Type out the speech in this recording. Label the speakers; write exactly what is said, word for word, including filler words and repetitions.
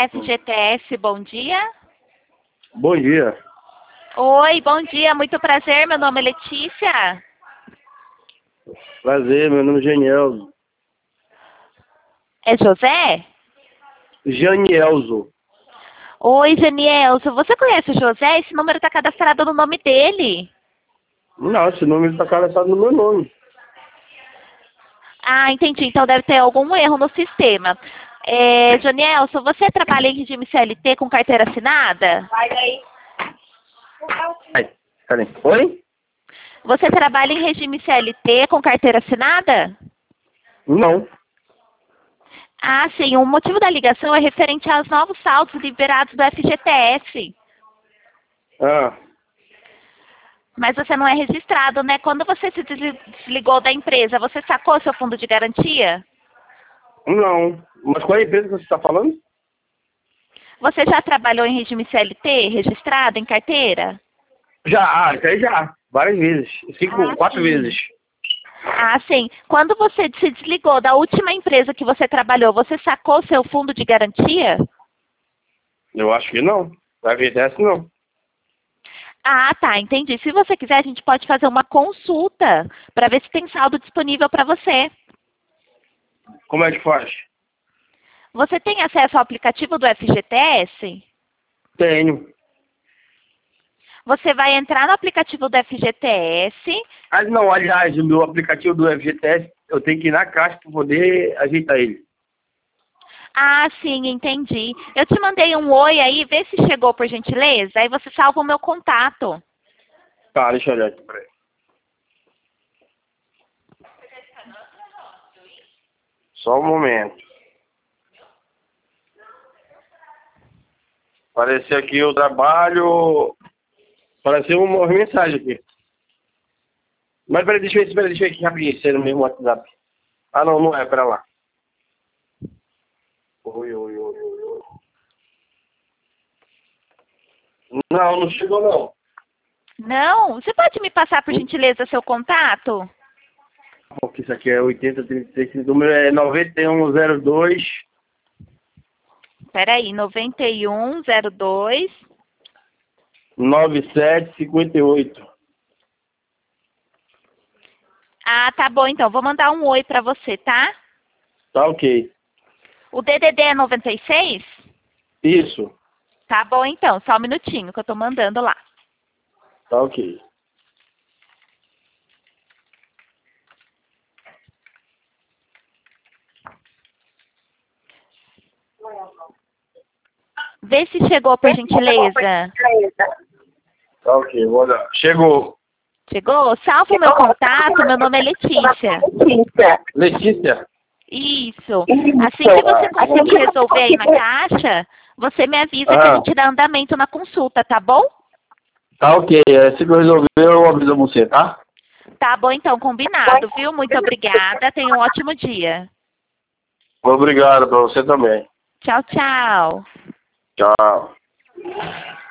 Speaker 1: F G T S, bom dia.
Speaker 2: Bom dia.
Speaker 1: Oi, bom dia, muito prazer, meu nome é Letícia.
Speaker 2: Prazer, meu nome é Janielzo.
Speaker 1: É José?
Speaker 2: Janielzo.
Speaker 1: Oi, Janielzo, você conhece o José? Esse número está cadastrado no nome dele.
Speaker 2: Não, esse número está cadastrado no meu nome.
Speaker 1: Ah, entendi, então deve ter algum erro no sistema. É, Janielzo, você trabalha em regime C L T com carteira assinada?
Speaker 3: Vai daí.
Speaker 2: Ai, cadê? Oi?
Speaker 1: Você trabalha em regime C L T com carteira assinada?
Speaker 2: Não.
Speaker 1: Ah, sim. O motivo da ligação é referente aos novos saldos liberados do F G T S.
Speaker 2: Ah,
Speaker 1: Mas você não é registrado, né? Quando você se desligou da empresa, você sacou seu fundo de garantia?
Speaker 2: não. Mas qual é a empresa que você está falando?
Speaker 1: Você já trabalhou em regime C L T, registrado, em carteira?
Speaker 2: Já, ah, isso aí já. Várias vezes. Cinco,
Speaker 1: Ah,
Speaker 2: quatro
Speaker 1: sim.
Speaker 2: vezes.
Speaker 1: Ah, sim. Quando você se desligou da última empresa que você trabalhou, você sacou seu fundo de garantia?
Speaker 2: Eu acho que não. Vai ver dessa não.
Speaker 1: Ah, tá, entendi. Se você quiser, a gente pode fazer uma consulta para ver se tem saldo disponível para você.
Speaker 2: Como é que faz?
Speaker 1: Você tem acesso ao aplicativo do F G T S?
Speaker 2: Tenho.
Speaker 1: Você vai entrar no aplicativo do F G T S.
Speaker 2: Ah, não, aliás, o meu aplicativo do F G T S, eu tenho que ir na caixa para poder ajeitar ele.
Speaker 1: Ah, sim, entendi. Eu te mandei um oi aí, vê se chegou, por gentileza. Aí você salva o meu contato.
Speaker 2: Tá, deixa eu olhar aqui, peraí. Só um momento. Apareceu aqui o trabalho. Apareceu uma mensagem aqui. Mas peraí, deixa eu ver, peraí, deixa eu ver aqui rapidinho, se é no mesmo WhatsApp. Ah, não, não é, pera lá. Oi, oi, oi, oi, oi. Não, não chegou não.
Speaker 1: Não? Você pode me passar, por gentileza, seu contato?
Speaker 2: Porque isso aqui é oitenta trinta e seis, o número é noventa e um zero dois.
Speaker 1: Peraí, noventa e um zero dois.
Speaker 2: nove sete cinquenta e oito.
Speaker 1: Ah, tá bom então. Vou mandar um oi pra você, tá?
Speaker 2: Tá ok.
Speaker 1: O D D D é noventa e seis?
Speaker 2: Isso.
Speaker 1: Tá bom então, só um minutinho que eu tô mandando lá.
Speaker 2: Tá ok.
Speaker 1: Vê se chegou, por gentileza.
Speaker 2: Tá ok, vou olhar. Chegou.
Speaker 1: Chegou? Salva o meu contato, meu nome é Letícia.
Speaker 2: Letícia?
Speaker 1: Isso. Assim que você conseguir resolver aí na caixa, você me avisa que a
Speaker 2: Ah.
Speaker 1: gente dá andamento na consulta, tá bom?
Speaker 2: Tá ok. É, se eu resolver, eu aviso você, tá?
Speaker 1: Tá bom então, combinado, viu? Muito obrigada, tenha um ótimo dia.
Speaker 2: Obrigado pra você também.
Speaker 1: Tchau, tchau.
Speaker 2: Tchau.